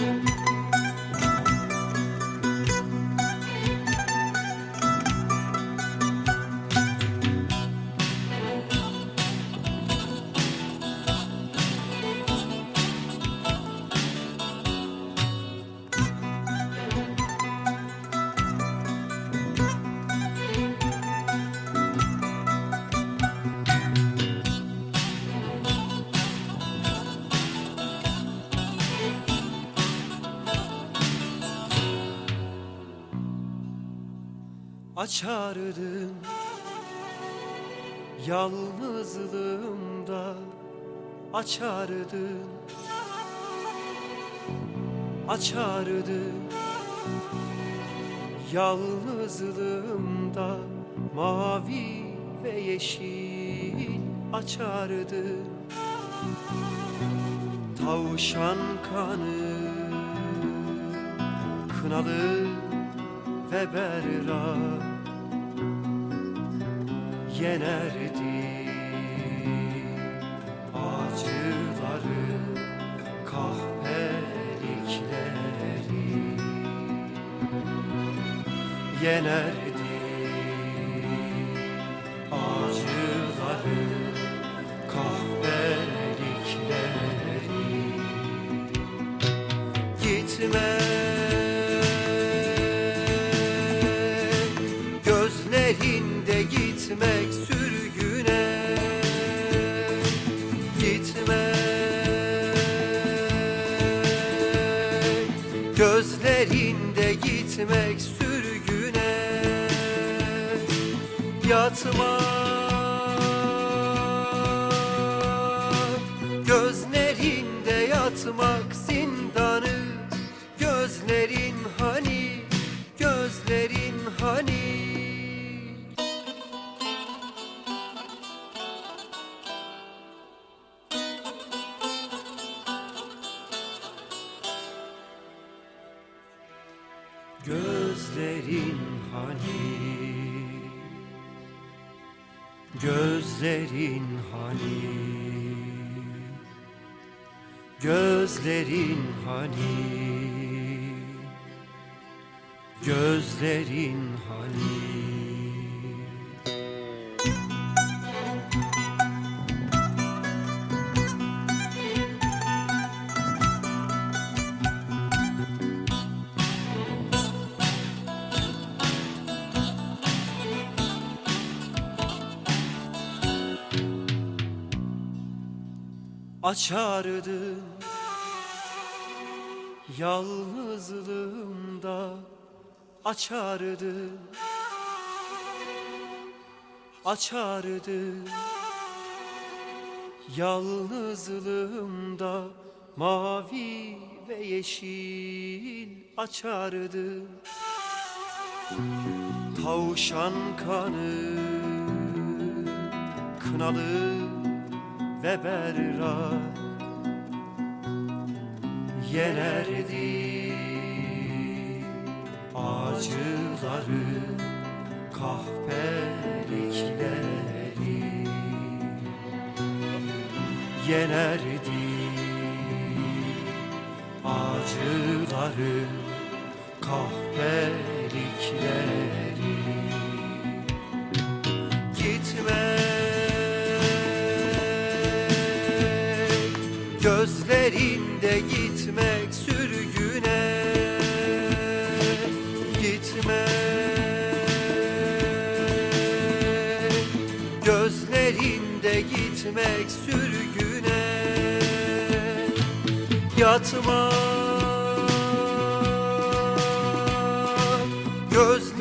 Açardım yalnızlığımda, açardım, açardım yalnızlığımda, mavi ve yeşil açardım. Tavşan kanı, kınalı ve berrak yenerdi acıları, kahpelikleri yenerdi acıları, kahpelikleri. Gitme gözlerinde, gitmek sürgüne, gitme gözlerinde, gitmek sürgüne, yatmak gözlerinde, yatmak zindanı, gözlerin hani, gözlerin hani. Gözlerin hani, gözlerin hani, gözlerin hani, gözlerin hani. Açardım yalnızlığımda, açardım, açardım yalnızlığımda, mavi ve yeşil açardım. Tavşan kanı, kınalı ve berrak yenerdi acıları, kahpelikleri yenerdi acıları, kahpelikleri. Gitme gözlerinde, gitmek sürgüne, gitme gözlerinde, gitmek sürgüne, yatmak göz